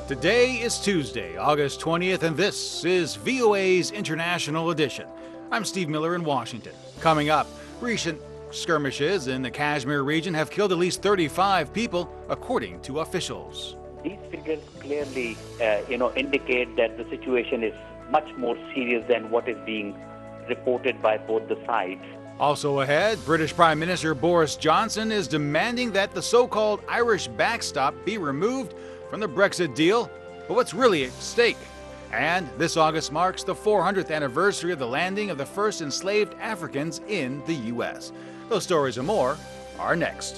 Today is Tuesday, August 20th, and this is VOA's International Edition. I'm Steve Miller in Washington. Coming up, recent skirmishes in the Kashmir region have killed at least 35 people, according to officials. These figures clearly, indicate that the situation is much more serious than what is being reported by both the sides. Also ahead, British Prime Minister Boris Johnson is demanding that the so-called Irish backstop be removed from the Brexit deal. But what's really at stake? And this August marks the 400th anniversary of the landing of the first enslaved Africans in the U.S. Those stories and more are next.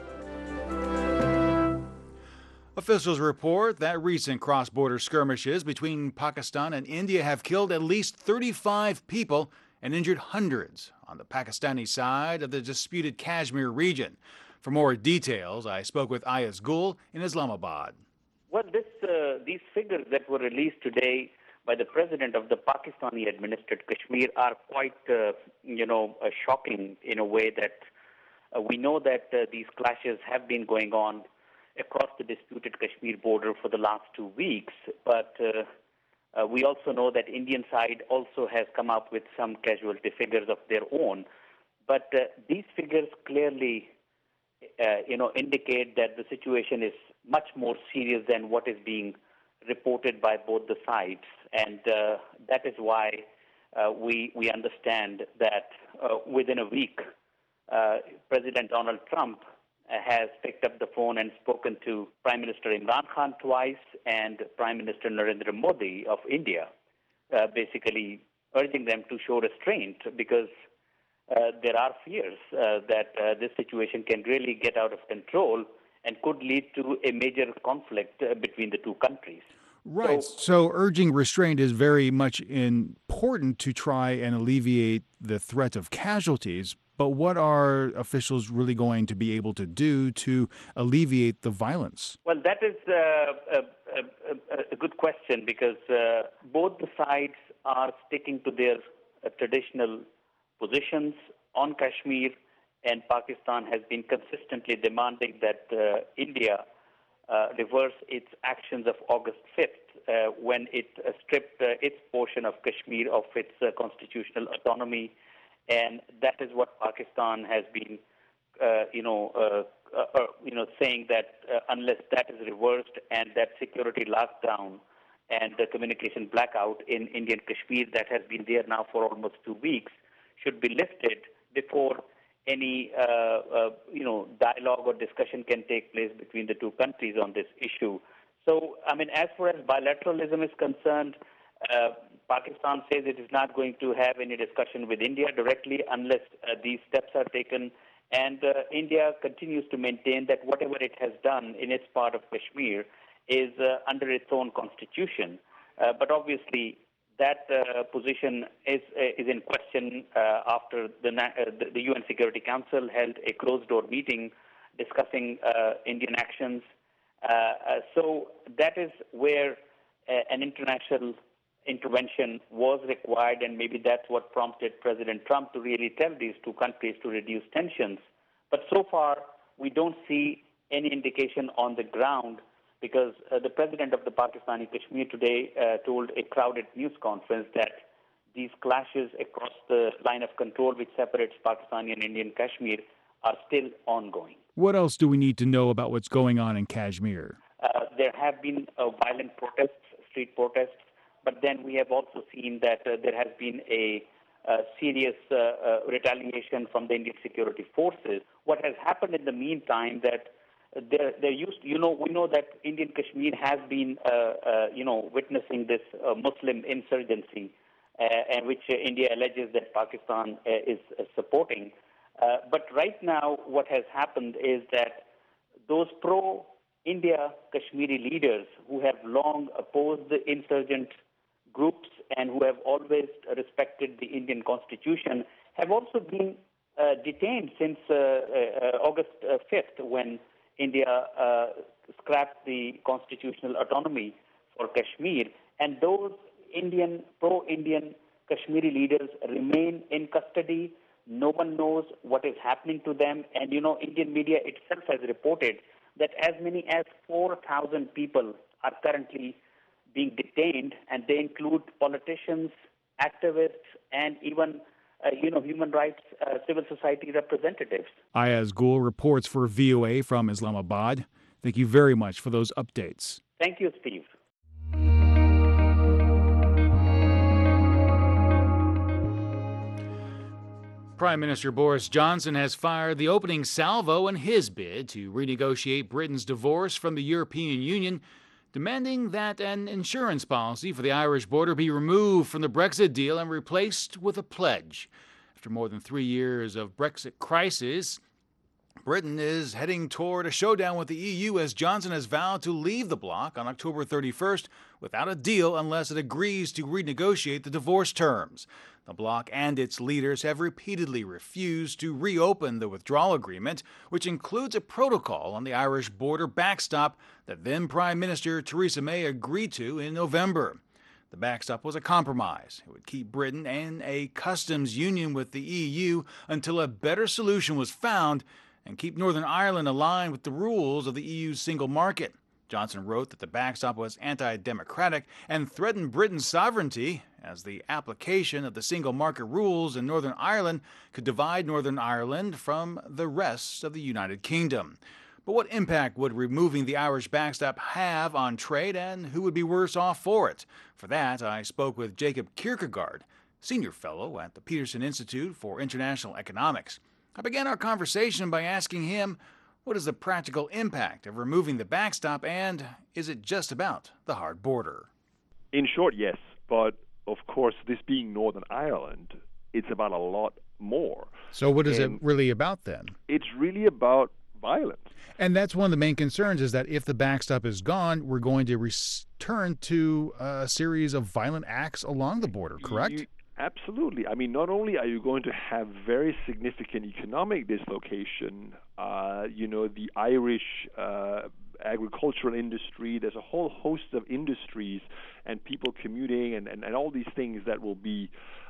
Officials report that recent cross-border skirmishes between Pakistan and India have killed at least 35 people and injured hundreds on the Pakistani side of the disputed Kashmir region. For more details, I spoke with Ayaz Gul in Islamabad. Well, these figures that were released today by the president of the Pakistani-administered Kashmir are quite, shocking in a way that we know that these clashes have been going on across the disputed Kashmir border for the last 2 weeks. But we also know that Indian side also has come up with some casualty figures of their own. But these figures clearly, indicate that the situation is much more serious than what is being reported by both the sides. And that is why we understand that within a week, President Donald Trump has picked up the phone and spoken to Prime Minister Imran Khan twice and Prime Minister Narendra Modi of India, basically urging them to show restraint because there are fears that this situation can really get out of control and could lead to a major conflict between the two countries. Right. So urging restraint is very much important to try and alleviate the threat of casualties. But what are officials really going to be able to do to alleviate the violence? Well, that is a good question because both the sides are sticking to their traditional positions on Kashmir, and Pakistan has been consistently demanding that India reverse its actions of August 5th when it stripped its portion of Kashmir of its constitutional autonomy. And that is what Pakistan has been, saying that unless that is reversed and that security lockdown and the communication blackout in Indian Kashmir that has been there now for almost 2 weeks should be lifted before any, dialogue or discussion can take place between the two countries on this issue. So, as far as bilateralism is concerned, Pakistan says it is not going to have any discussion with India directly unless these steps are taken. And India continues to maintain that whatever it has done in its part of Kashmir is under its own constitution. But obviously, that position is in question after the UN Security Council held a closed-door meeting discussing Indian actions. So that is where an international intervention was required, and maybe that's what prompted President Trump to really tell these two countries to reduce tensions. But so far, we don't see any indication on the ground because the president of the Pakistani Kashmir today told a crowded news conference that these clashes across the line of control which separates Pakistani and Indian Kashmir are still ongoing. What else do we need to know about what's going on in Kashmir? There have been violent protests, street protests, but then we have also seen that there has been a serious retaliation from the Indian security forces. What has happened in the meantime that we know that Indian Kashmir has been, witnessing this Muslim insurgency, and which India alleges that Pakistan is supporting. But right now, what has happened is that those pro-India Kashmiri leaders who have long opposed the insurgent groups and who have always respected the Indian constitution have also been detained since August 5th when India scrapped the constitutional autonomy for Kashmir. And those pro-Indian Kashmiri leaders remain in custody. No one knows what is happening to them. And, Indian media itself has reported that as many as 4,000 people are currently being detained, and they include politicians, activists, and even human rights, civil society representatives. Ayaz Gul reports for VOA from Islamabad. Thank you very much for those updates. Thank you, Steve. Prime Minister Boris Johnson has fired the opening salvo in his bid to renegotiate Britain's divorce from the European Union, demanding that an insurance policy for the Irish border be removed from the Brexit deal and replaced with a pledge. After more than 3 years of Brexit crisis, Britain is heading toward a showdown with the EU as Johnson has vowed to leave the bloc on October 31st without a deal unless it agrees to renegotiate the divorce terms. The bloc and its leaders have repeatedly refused to reopen the withdrawal agreement, which includes a protocol on the Irish border backstop that then Prime Minister Theresa May agreed to in November. The backstop was a compromise. It would keep Britain in a customs union with the EU until a better solution was found and keep Northern Ireland aligned with the rules of the EU's single market. Johnson wrote that the backstop was anti-democratic and threatened Britain's sovereignty, as the application of the single market rules in Northern Ireland could divide Northern Ireland from the rest of the United Kingdom. But what impact would removing the Irish backstop have on trade, and who would be worse off for it? For that, I spoke with Jacob Kierkegaard, Senior Fellow at the Peterson Institute for International Economics. I began our conversation by asking him, what is the practical impact of removing the backstop, and is it just about the hard border? In short, yes. But, of course, this being Northern Ireland, it's about a lot more. So what is it really about then? It's really about violence. And that's one of the main concerns, is that if the backstop is gone, we're going to return to a series of violent acts along the border, correct? Absolutely. I mean, not only are you going to have very significant economic dislocation, the Irish agricultural industry, there's a whole host of industries and people commuting and all these things that will be,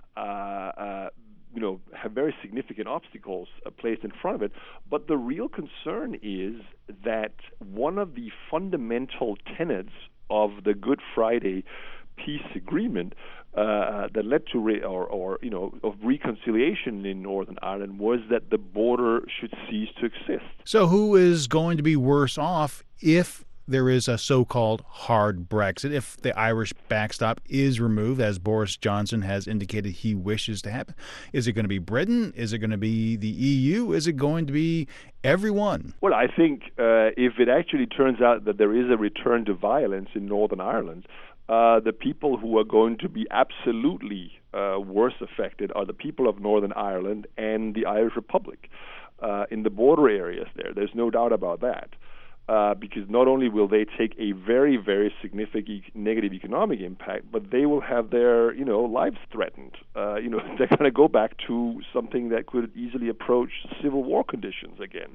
have very significant obstacles placed in front of it. But the real concern is that one of the fundamental tenets of the Good Friday peace agreement that led to of reconciliation in Northern Ireland was that the border should cease to exist. So who is going to be worse off if there is a so-called hard Brexit, if the Irish backstop is removed, as Boris Johnson has indicated he wishes to happen? Is it going to be Britain? Is it going to be the EU? Is it going to be everyone? Well, I think if it actually turns out that there is a return to violence in Northern Ireland, the people who are going to be absolutely worse affected are the people of Northern Ireland and the Irish Republic in the border areas there. There's no doubt about that. Because not only will they take a very, very significant negative economic impact, but they will have their, lives threatened. They're going to go back to something that could easily approach civil war conditions again.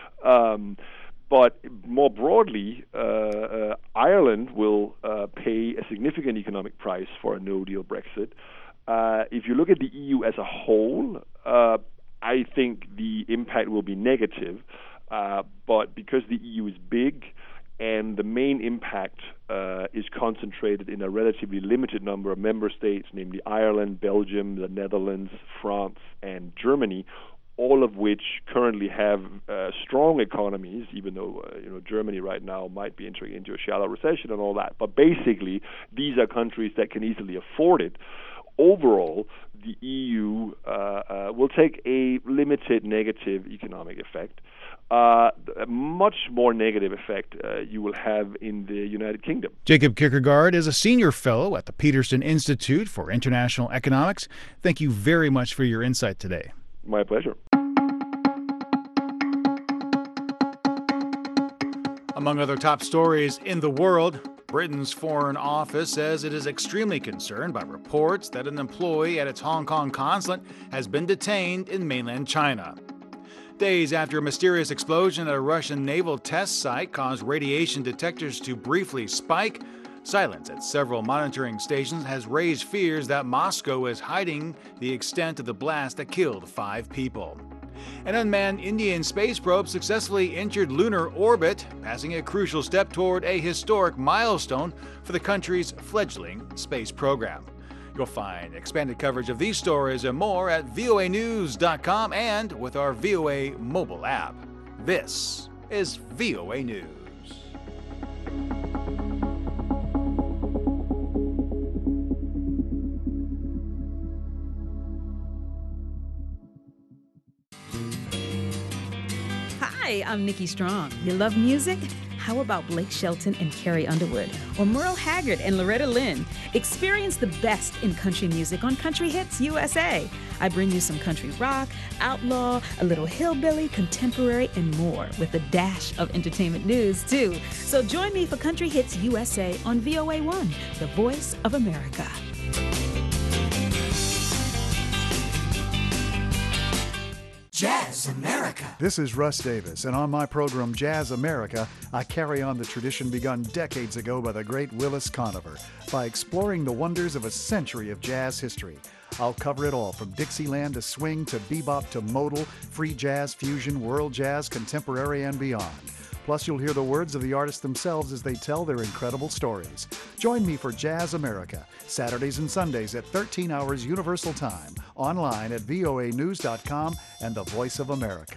But more broadly, Ireland will pay a significant economic price for a no-deal Brexit. If you look at the EU as a whole, I think the impact will be negative. But because the EU is big and the main impact is concentrated in a relatively limited number of member states, namely Ireland, Belgium, the Netherlands, France, and Germany, all of which currently have strong economies, even though Germany right now might be entering into a shallow recession and all that. But basically, these are countries that can easily afford it. Overall, the EU will take a limited negative economic effect. A much more negative effect you will have in the United Kingdom. Jacob Kierkegaard is a senior fellow at the Peterson Institute for International Economics. Thank you very much for your insight today. My pleasure. Among other top stories in the world, Britain's Foreign Office says it is extremely concerned by reports that an employee at its Hong Kong consulate has been detained in mainland China. Days after a mysterious explosion at a Russian naval test site caused radiation detectors to briefly spike, silence at several monitoring stations has raised fears that Moscow is hiding the extent of the blast that killed 5 people. An unmanned Indian space probe successfully entered lunar orbit, passing a crucial step toward a historic milestone for the country's fledgling space program. You'll find expanded coverage of these stories and more at voanews.com and with our VOA mobile app. This is VOA News. Hi, I'm Nikki Strong. You love music? How about Blake Shelton and Carrie Underwood? Or Merle Haggard and Loretta Lynn? Experience the best in country music on Country Hits USA. I bring you some country rock, outlaw, a little hillbilly, contemporary, and more, with a dash of entertainment news, too. So join me for Country Hits USA on VOA1, the voice of America. Jazz America. This is Russ Davis, and on my program Jazz America, I carry on the tradition begun decades ago by the great Willis Conover by exploring the wonders of a century of jazz history. I'll cover it all, from Dixieland to swing to bebop to modal, free jazz, fusion, world jazz, contemporary, and beyond. Plus, you'll hear the words of the artists themselves as they tell their incredible stories. Join me for Jazz America, Saturdays and Sundays at 13 hours Universal Time, online at voanews.com and the Voice of America.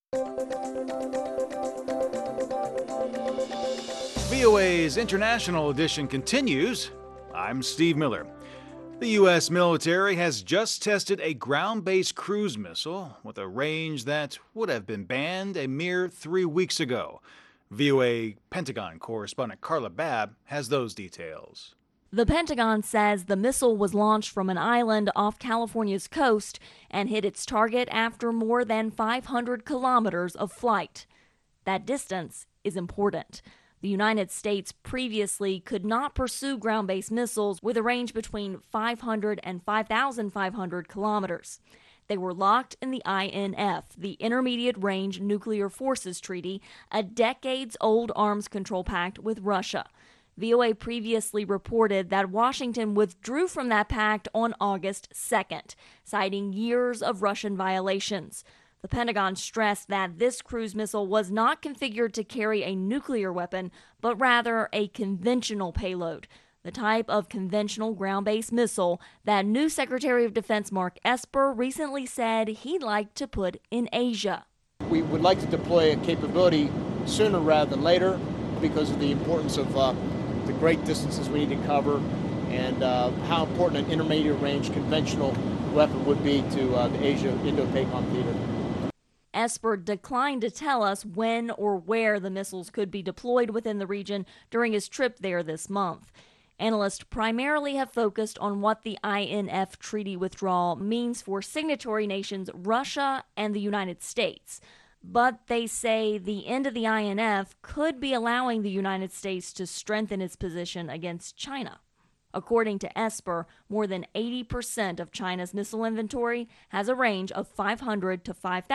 VOA's International Edition continues. I'm Steve Miller. The U.S. military has just tested a ground-based cruise missile with a range that would have been banned a mere 3 weeks ago. VOA Pentagon correspondent Carla Babb has those details. The Pentagon says the missile was launched from an island off California's coast and hit its target after more than 500 kilometers of flight. That distance is important. The United States previously could not pursue ground-based missiles with a range between 500 and 5,500 kilometers. They were locked in the INF, the Intermediate Range Nuclear Forces Treaty, a decades-old arms control pact with Russia. VOA previously reported that Washington withdrew from that pact on August 2nd, citing years of Russian violations. The Pentagon stressed that this cruise missile was not configured to carry a nuclear weapon, but rather a conventional payload, the type of conventional ground-based missile that new Secretary of Defense Mark Esper recently said he'd like to put in Asia. We would like to deploy a capability sooner rather than later because of the importance of the great distances we need to cover and how important an intermediate range conventional weapon would be to the Asia-Indo-PACOM theater. Esper declined to tell us when or where the missiles could be deployed within the region during his trip there this month. Analysts primarily have focused on what the INF treaty withdrawal means for signatory nations Russia and the United States. But they say the end of the INF could be allowing the United States to strengthen its position against China. According to Esper, more than 80% of China's missile inventory has a range of 500 to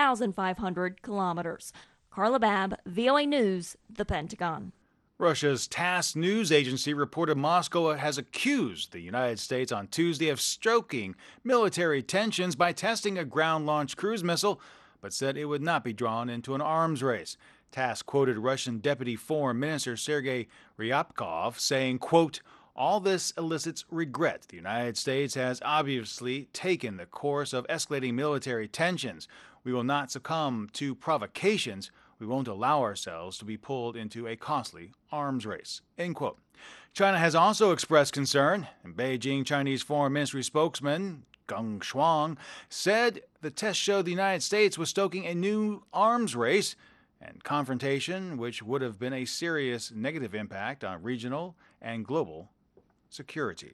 5,500 kilometers. Carla Babb, VOA News, The Pentagon. Russia's TASS news agency reported Moscow has accused the United States on Tuesday of stoking military tensions by testing a ground-launched cruise missile, but said it would not be drawn into an arms race. TASS quoted Russian Deputy Foreign Minister Sergei Ryabkov saying, quote, "All this elicits regret. The United States has obviously taken the course of escalating military tensions. We will not succumb to provocations. We won't allow ourselves to be pulled into a costly arms race." End quote. China has also expressed concern. In Beijing, Chinese Foreign Ministry spokesman Geng Shuang said the test showed the United States was stoking a new arms race and confrontation, which would have been a serious negative impact on regional and global security.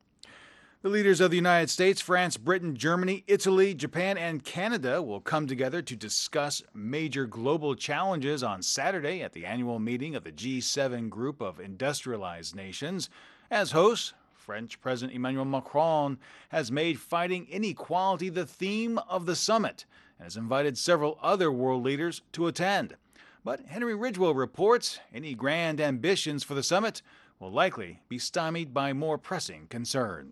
The leaders of the United States, France, Britain, Germany, Italy, Japan, and Canada will come together to discuss major global challenges on Saturday at the annual meeting of the G7 group of industrialized nations. As host, French President Emmanuel Macron has made fighting inequality the theme of the summit and has invited several other world leaders to attend. But Henry Ridgwell reports any grand ambitions for the summit will likely be stymied by more pressing concerns.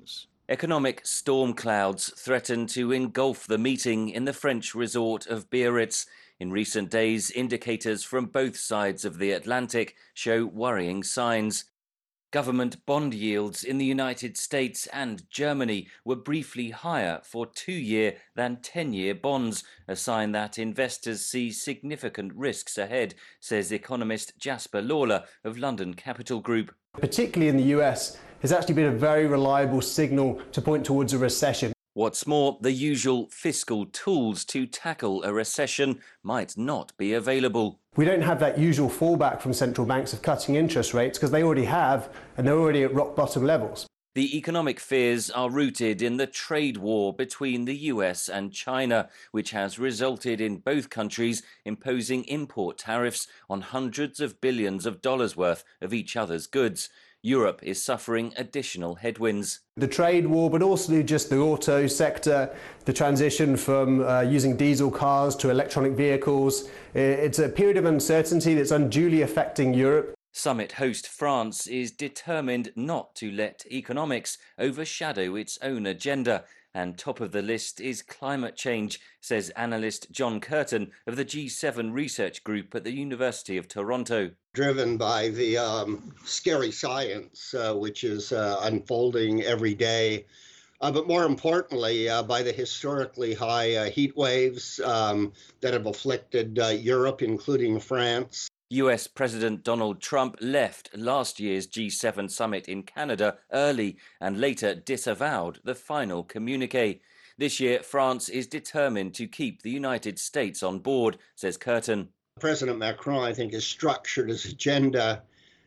Economic storm clouds threaten to engulf the meeting in the French resort of Biarritz. In recent days, indicators from both sides of the Atlantic show worrying signs. Government bond yields in the United States and Germany were briefly higher for 2-year than 10-year bonds, a sign that investors see significant risks ahead, says economist Jasper Lawler of London Capital Group. Particularly in the US, has actually been a very reliable signal to point towards a recession. What's more, the usual fiscal tools to tackle a recession might not be available. We don't have that usual fallback from central banks of cutting interest rates because they already have, and they're already at rock bottom levels. The economic fears are rooted in the trade war between the US and China, which has resulted in both countries imposing import tariffs on hundreds of billions of dollars worth of each other's goods. Europe is suffering additional headwinds. The trade war, but also just the auto sector, the transition from using diesel cars to electronic vehicles. It's a period of uncertainty that's unduly affecting Europe. Summit host France is determined not to let economics overshadow its own agenda. And top of the list is climate change, says analyst John Curtin of the G7 research group at the University of Toronto. Driven by the scary science, which is unfolding every day, but more importantly, by the historically high heat waves that have afflicted Europe, including France. US President Donald Trump left last year's G7 summit in Canada early and later disavowed the final communiqué. This year, France is determined to keep the United States on board, says Curtin. President Macron, I think, has structured his agenda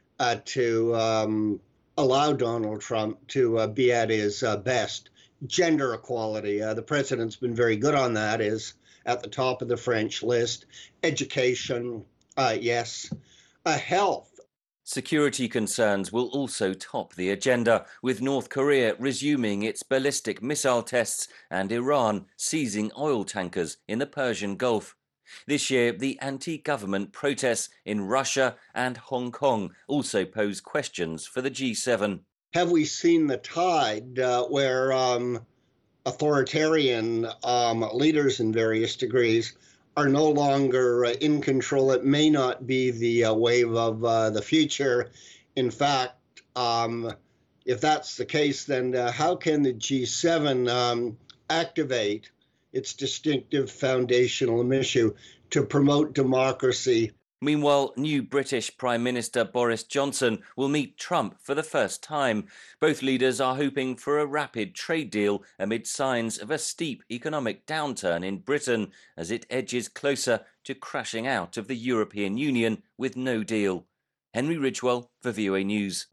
to allow Donald Trump to be at his best. Gender equality, the president's been very good on that, is at the top of the French list. Education, yes. Health. Security concerns will also top the agenda, with North Korea resuming its ballistic missile tests and Iran seizing oil tankers in the Persian Gulf. This year, the anti-government protests in Russia and Hong Kong also pose questions for the G7. Have we seen the tide where authoritarian leaders in various degrees are no longer in control? It may not be the wave of the future. In fact, if that's the case, then how can the G7 activate its distinctive foundational issue to promote democracy? Meanwhile, new British Prime Minister Boris Johnson will meet Trump for the first time. Both leaders are hoping for a rapid trade deal amid signs of a steep economic downturn in Britain as it edges closer to crashing out of the European Union with no deal. Henry Ridgewell for VOA News.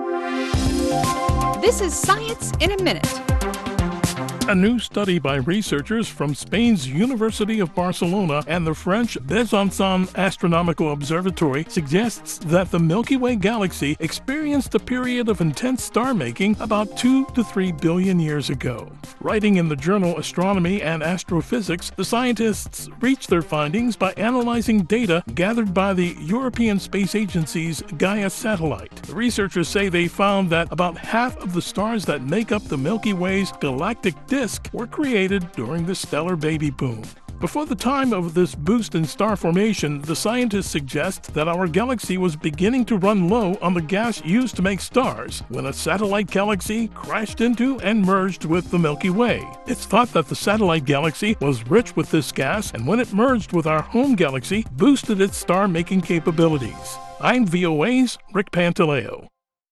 This is Science in a Minute. A new study by researchers from Spain's University of Barcelona and the French Besançon Astronomical Observatory suggests that the Milky Way galaxy experienced a period of intense star-making about 2 to 3 billion years ago. Writing in the journal Astronomy and Astrophysics, the scientists reached their findings by analyzing data gathered by the European Space Agency's Gaia satellite. The researchers say they found that about half of the stars that make up the Milky Way's galactic disk were created during the stellar baby boom. Before the time of this boost in star formation, the scientists suggest that our galaxy was beginning to run low on the gas used to make stars when a satellite galaxy crashed into and merged with the Milky Way. It's thought that the satellite galaxy was rich with this gas, and when it merged with our home galaxy, boosted its star-making capabilities. I'm VOA's Rick Pantaleo.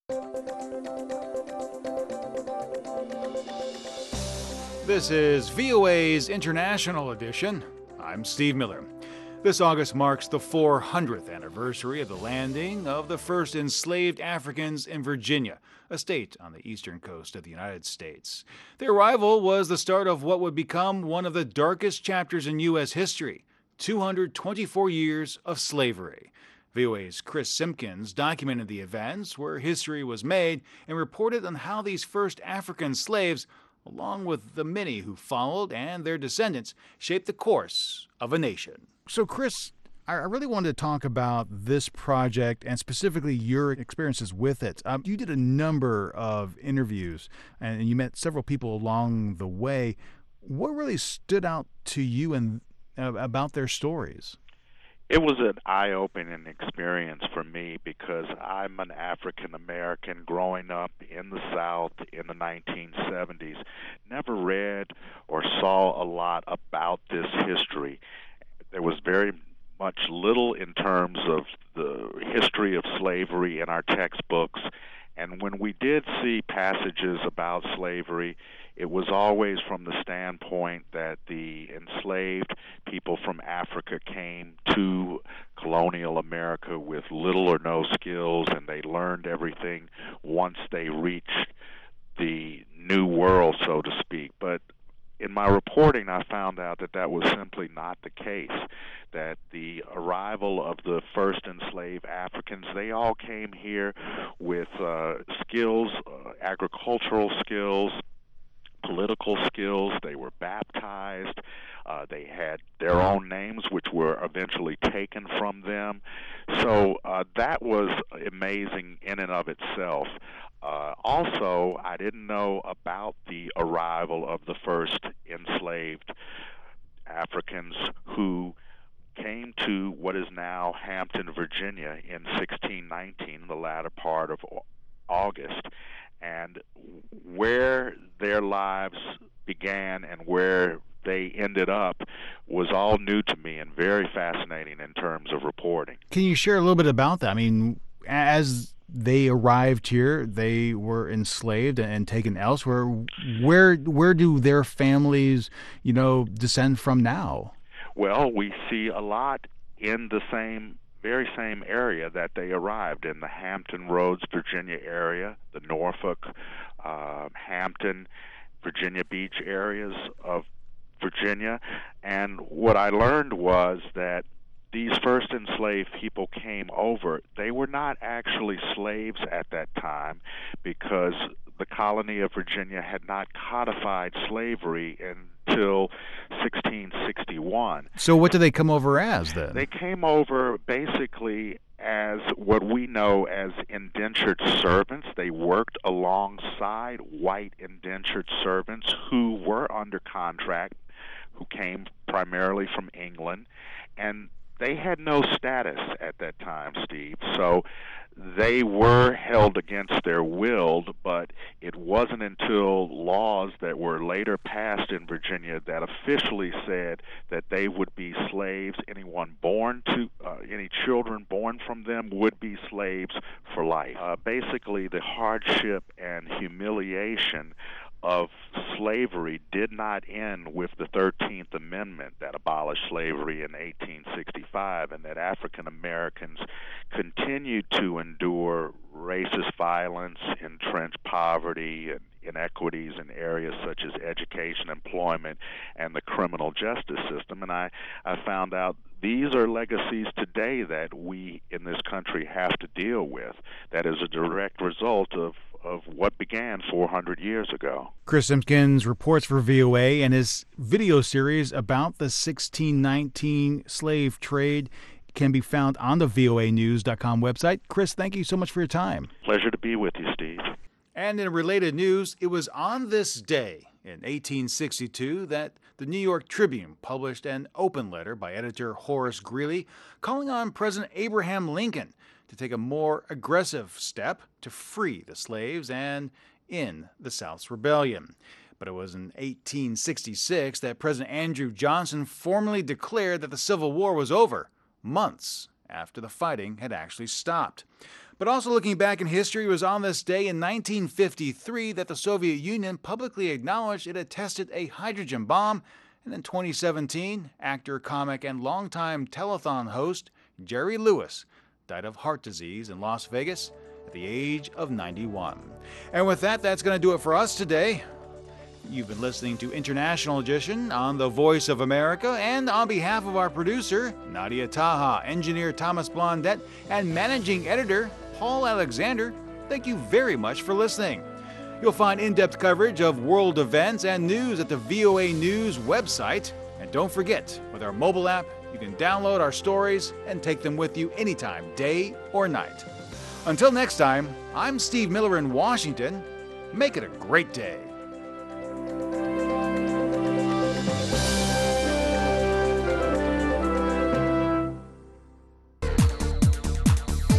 This is VOA's International Edition. I'm Steve Miller. This August marks the 400th anniversary of the landing of the first enslaved Africans in Virginia, a state on the eastern coast of the United States. Their arrival was the start of what would become one of the darkest chapters in U.S. history, 224 years of slavery. VOA's Chris Simpkins documented the events where history was made and reported on how these first African slaves, along with the many who followed and their descendants, shaped the course of a nation. So, Chris, I really wanted to talk about this project and specifically your experiences with it. You did a number of interviews and you met several people along the way. What really stood out to you and about their stories? It was an eye-opening experience for me because I'm an African American growing up in the South in the 1970s. Never read or saw a lot about this history. There was very much little in terms of the history of slavery in our textbooks. And when we did see passages about slavery, it was always from the standpoint that the enslaved people from Africa came to colonial America with little or no skills, and they learned everything once they reached the new world, so to speak. But in my reporting, I found out that that was simply not the case, that the arrival of the first enslaved Africans, they all came here with skills, agricultural skills, political skills. They were baptized. They had their own names, which were eventually taken from them. So that was amazing in and of itself. Also, I didn't know about the arrival of the first enslaved Africans who came to what is now Hampton, Virginia in 1619, the latter part of August. And where their lives began and where they ended up was all new to me and very fascinating in terms of reporting. Can you share a little bit about that? I mean, as they arrived here, they were enslaved and taken elsewhere. Where do their families, descend from now? Well, we see a lot in the very same area that they arrived in, the Hampton Roads, Virginia area, the Norfolk, Hampton, Virginia Beach areas of Virginia. And what I learned was that these first enslaved people came over. They were not actually slaves at that time because the colony of Virginia had not codified slavery until 1661. So what do they come over as then? They came over basically as what we know as indentured servants. They worked alongside white indentured servants who were under contract, who came primarily from England, and they had no status at that time, Steve. So they were held against their will, but it wasn't until laws that were later passed in Virginia that officially said that they would be slaves. Anyone born to, any children born from them would be slaves for life. Basically, the hardship and humiliation of slavery did not end with the 13th Amendment that abolished slavery in 1865, and that African Americans continued to endure racist violence, entrenched poverty, and inequities in areas such as education, employment, and the criminal justice system. And I found out these are legacies today that we in this country have to deal with. That is a direct result of what began 400 years ago. Chris Simpkins reports for VOA, and his video series about the 1619 slave trade can be found on the voanews.com website. Chris, thank you so much for your time. Pleasure to be with you, Steve. And in related news, it was on this day in 1862 that the New York Tribune published an open letter by editor Horace Greeley calling on President Abraham Lincoln to take a more aggressive step to free the slaves and end the South's rebellion. But it was in 1866 that President Andrew Johnson formally declared that the Civil War was over, months after the fighting had actually stopped. But also looking back in history, it was on this day in 1953 that the Soviet Union publicly acknowledged it had tested a hydrogen bomb. And in 2017, actor, comic, and longtime telethon host Jerry Lewis died of heart disease in Las Vegas at the age of 91. And with that, that's going to do it for us today. You've been listening to International Edition on the Voice of America, and on behalf of our producer, Nadia Taha, engineer Thomas Blondet, and managing editor Paul Alexander, thank you very much for listening. You'll find in-depth coverage of world events and news at the VOA News website. And don't forget, with our mobile app, You can download our stories and take them with you anytime, day or night. Until next time, I'm Steve Miller in Washington. Make it a great day.